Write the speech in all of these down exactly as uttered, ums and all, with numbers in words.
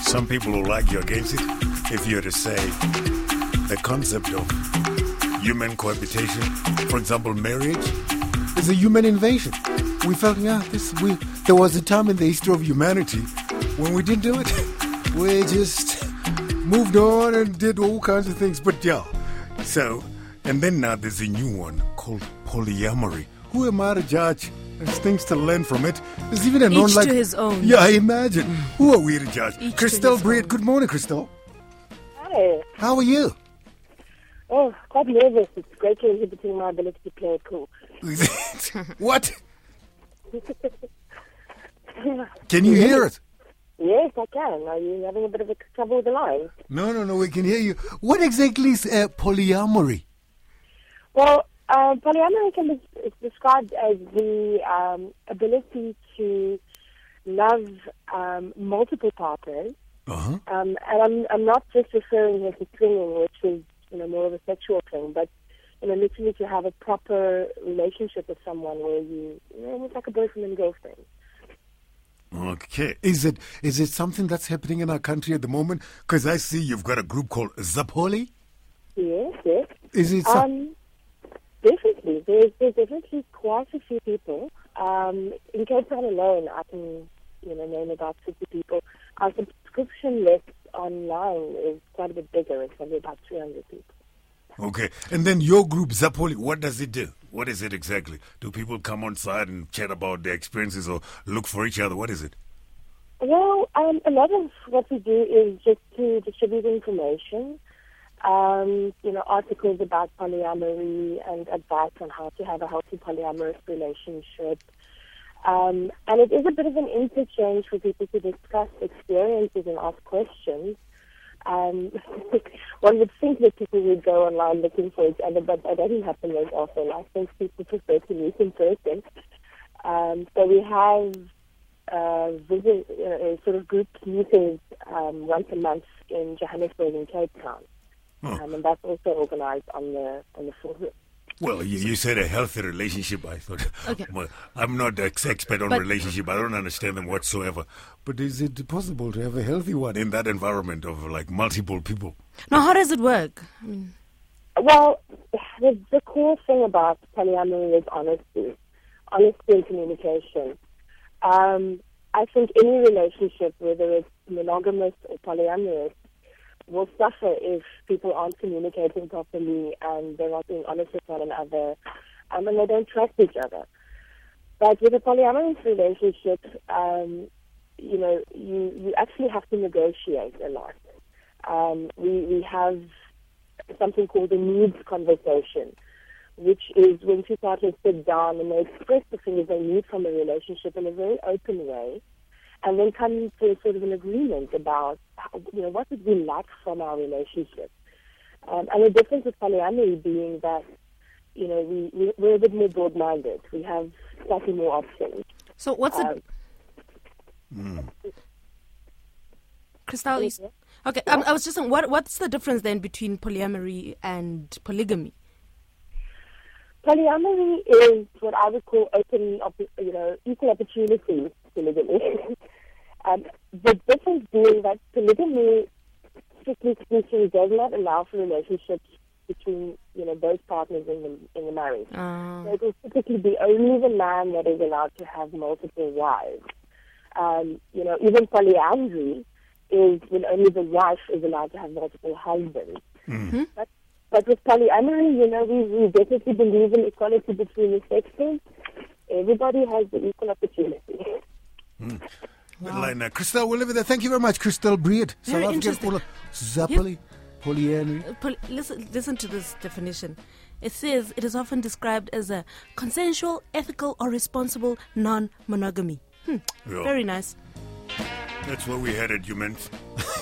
some people will argue against it. If you were to say the concept of human cohabitation, for example, marriage, is a human invasion. We felt, yeah, this we. There was a time in the history of humanity when we didn't do it. We just moved on and did all kinds of things. But yeah, so, and then now there's a new one called polyamory. Who am I to judge? There's things to learn from it. There's even a Each non like to his own. Yeah, I imagine. Mm. Who are we to judge? Each Christelle to Breed. Good morning, Christelle. Hi. How are you? Oh, quite nervous. It's greatly inhibiting my ability to play it cool. What? Can you hear it? Yes, I can. Are you having a bit of a trouble with the line? No, no, no, we can hear you. What exactly is uh, polyamory? Well, uh, polyamory can be it's described as the um, ability to love um, multiple partners. Uh-huh. Um, and I'm, I'm not just referring here to swinging, which is you know more of a sexual thing, but you know literally to have a proper relationship with someone where you, you know, almost like a boyfriend and girlfriend. Okay. Is it is it something that's happening in our country at the moment? Because I see you've got a group called Zapoli. Yes, yes. Is it some- Um, definitely. There's, there's definitely quite a few people. Um, in Cape Town alone, I can you know name about fifty people. Our subscription list online is quite a bit bigger. It's only about three hundred people. Okay. And then your group, Zapoli, what does it do? What is it exactly? Do people come on side and chat about their experiences or look for each other? What is it? Well, um, a lot of what we do is just to distribute information, um, you know, articles about polyamory and advice on how to have a healthy polyamorous relationship. Um, and it is a bit of an interchange for people to discuss experiences and ask questions. Um, one would think that people would go online looking for each other, but that doesn't happen very often. I think people prefer to meet in person. Um, so we have uh, visit, uh, sort of group meetings um, once a month in Johannesburg and Cape Town, Oh. um, and that's also organized on the on the forum. Well, you, you said a healthy relationship. I thought, Okay. well, I'm not an expert on But- relationship. I don't understand them whatsoever. But is it possible to have a healthy one in that environment of like multiple people? Now, how does it work? I mean, Well, the, the core thing about polyamory is honesty, honesty and communication. Um, I think any relationship, whether it's monogamous or polyamorous, will suffer if people aren't communicating properly and they're not being honest with one another, um, and they don't trust each other. But with a polyamorous relationship, um, you know, you, you actually have to negotiate a lot. Um, we, we have something called a needs conversation, which is when two partners sit down and they express the things they need from a relationship in a very open way, and then come to sort of an agreement about, how, you know, what would we like from our relationship. Um, and the difference with polyamory being that, you know, we, we, we're a bit more broad-minded. We have slightly more options. so what's Um, it? Mm. Christelle, you- okay, um, I was just saying, what, what's the difference then between polyamory and polygamy? Polyamory is what I would call open, op- you know, equal opportunity polygamy. um, the difference being that polygamy, strictly speaking, does not allow for relationships between, you know, both partners in the in the marriage. Uh, So it will typically be only the man that is allowed to have multiple wives. Um, you know, even polyandry is when only the wife is allowed to have multiple husbands. Mm. But, but with polyamory, you know, we, we definitely believe in equality between the sexes. Everybody has the equal opportunity. Mm. Wow. Line, uh, Christelle, we'll leave it there. Thank you very much, Christelle Breed. Very South African interesting. caller. Zapoli, polyandry. Uh, Pol- listen, listen to this definition. It says it is often described as a consensual, ethical, or responsible non-monogamy. Hmm. Yeah. Very nice. That's where we headed, humans.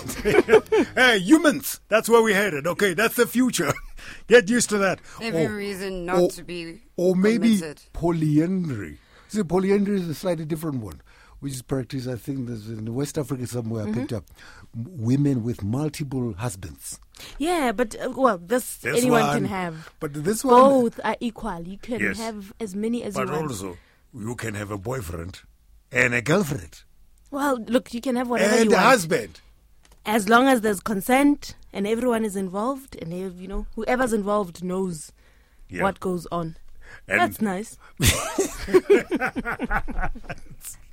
Hey, humans! That's where we headed. Okay, that's the future. Get used to that. Every Or- reason not or- to be Or maybe committed. polyandry. See, polyandry is a slightly different one, which is practiced, I think, there's in West Africa somewhere I picked up. M- women with multiple husbands. Yeah, but, uh, well, this, This anyone one- can have. But this one... Both are equal. You can Yes. have as many as But you want. also, you can have a boyfriend and a girlfriend Well, look, you can have whatever and you a want. husband. as long as there's consent and everyone is involved, and you know, whoever's involved knows Yeah. what goes on. And That's nice.